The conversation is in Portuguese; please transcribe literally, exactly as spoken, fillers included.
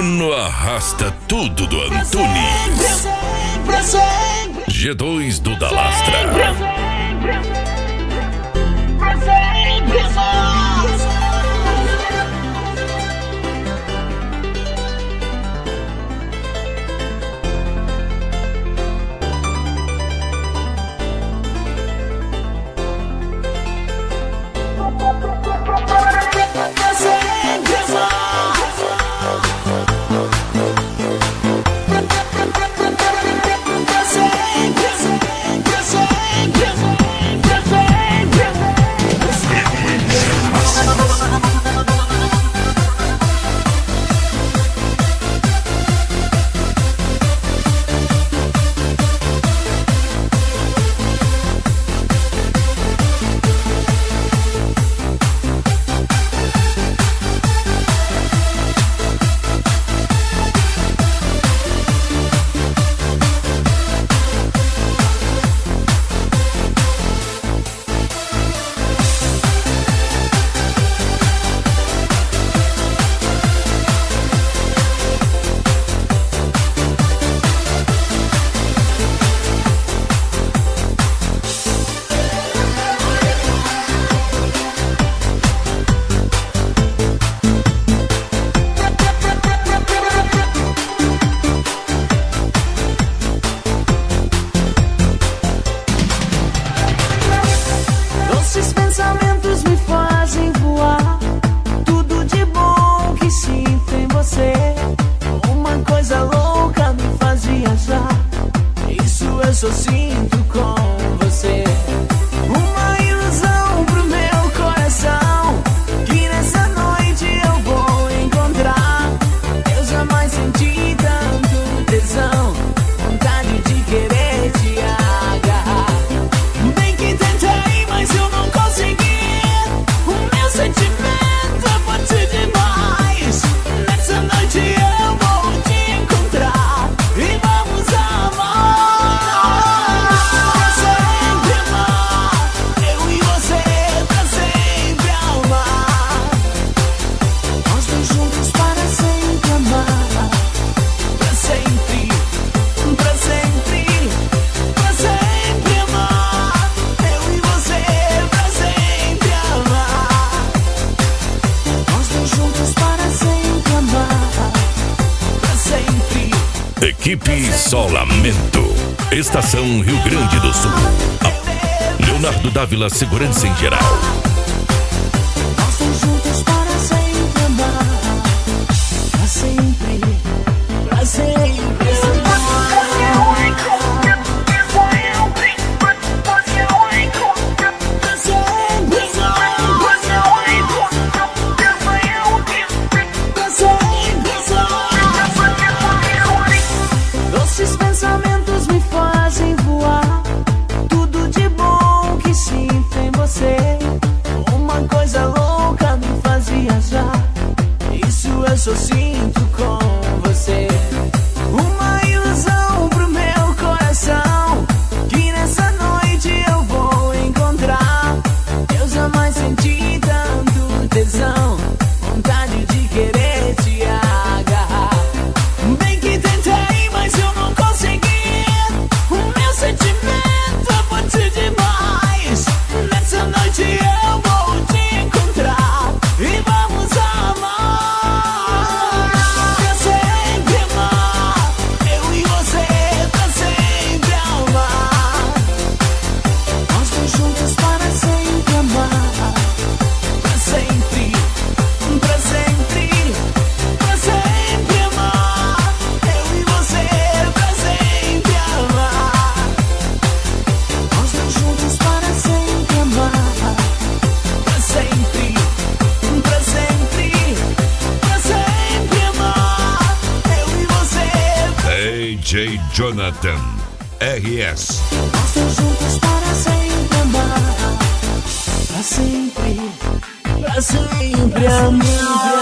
Bruno arrasta tudo do Antunes. G dois do Dalastra. Esses pensamentos me fazem voar. Tudo de bom que sinto em você. Uma coisa louca me faz viajar. Isso eu só sinto com você. Uma ilusão pro meu coração, que nessa noite eu vou encontrar. Eu jamais senti tanto tesão, vontade de querer te agarrar. Bem que tentei, mas eu não consegui. O meu sentimento é forte demais. Nessa noite eu vou te encontrar e vamos amar. Pra sempre amar, eu e você pra sempre amar. Nós dois juntos para sempre amar. Pra sempre, pra sempre, pra sempre amar. Eu e você pra sempre amar. Nós dois juntos para sempre amar. Pra sempre. Equipe Solamento. Estação Rio Grande do Sul. A- Leonardo Dávila Segurança em Geral. Nós dois juntos para sempre amar. Pra sempre, pra sempre Doces pensamentos me fazem voar. Tudo de bom que sinto em você. Uma coisa louca me faz viajar. Isso eu só sinto com você. Uma ilusão pro meu coração, que nessa noite eu vou encontrar. Eu jamais senti tanto tesão, vontade de querer te agarrar. Bem que tentei, mas eu não consegui. O meu sentimento é forte demais. Nessa noite eu vou te encontrar e vamos amar. Pra sempre amar, eu e você pra sempre amar. Nós dois juntos para sempre amar. Pra sempre, pra sempre, pra sempre amar. Eu e você pra sempre amar. Nós dois juntos para sempre amar. Pra sempre, pra sempre, pra sempre amar. Eu e você. D J Jonathan R S. Nós dois juntos para sempre amar. Pra sempre, pra sempre amar.